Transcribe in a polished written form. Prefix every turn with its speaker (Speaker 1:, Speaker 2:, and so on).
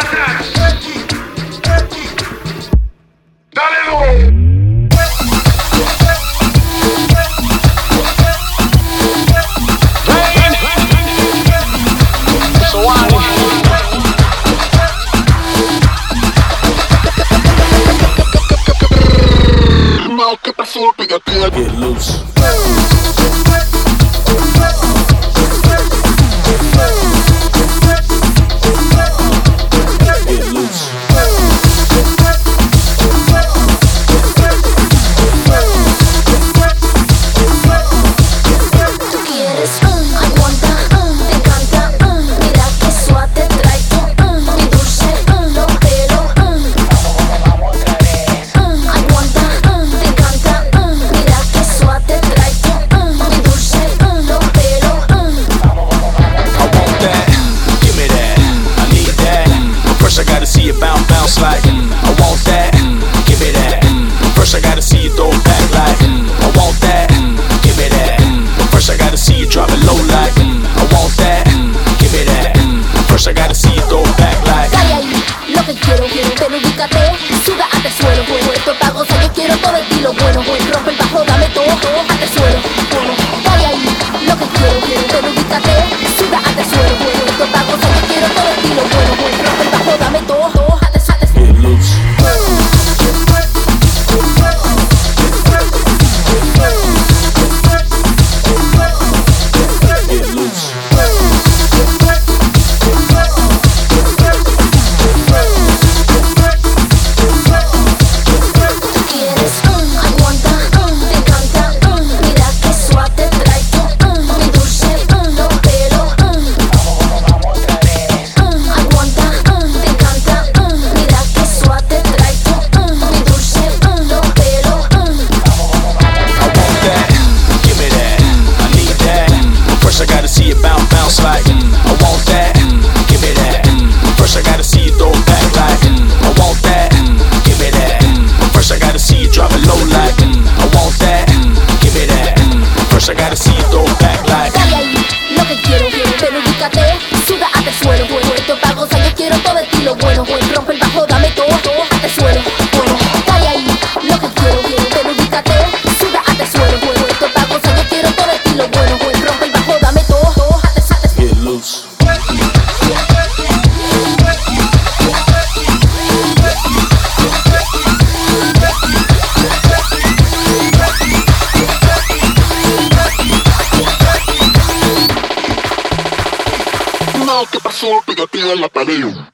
Speaker 1: ¿Qué pasó? Pégate.
Speaker 2: Get loose. Bounce like, I want that, give me that. First I gotta see you throw it back like, I want that, give me that. First I gotta see you drop it low like, I want that, give me that. First I gotta see you throw it back like.
Speaker 3: Dale ahí, lo que quiero, ven ubícate, suda hasta el suelo, esto pa' gozar, yo quiero todo estilo bueno, rompe el bajo, dame todo, hasta el suelo, dale ahí, lo que quiero, ven ubícate, suda hasta el suelo, esto pa' gozar, yo quiero todo estilo bueno, rompe el bajo, dame todo.
Speaker 2: Bounce like, I want that, give me that. First I gotta see you throw it back like, I want that, give me that. First I gotta see you drop it low like, I want that, give me that. First I gotta see you throw it back like.
Speaker 3: Dale ahí, lo que quiero, ven ubícate, suda hasta el suelo, esto pa' gozar, yo quiero todo estilo bueno, rompe el bajo, dame todo, hasta el suelo, dale ahí, lo que quiero, ven ubícate, suda hasta el suelo, esto pa' gozar, yo quiero todo estilo bueno, rompe el bajo, dame todo.
Speaker 2: Get loose.
Speaker 1: No, ¿qué pasó? Pégate a la pared.